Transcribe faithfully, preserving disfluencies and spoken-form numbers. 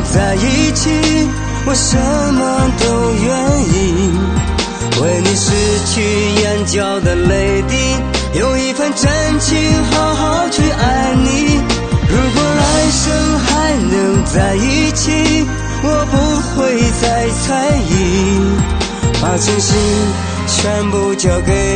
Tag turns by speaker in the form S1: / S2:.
S1: 在一起，我什么都愿意。为你拭去眼角的泪滴，用一份真情好好去爱你。如果来生还能在一起，我不会再猜疑，把真心全部交给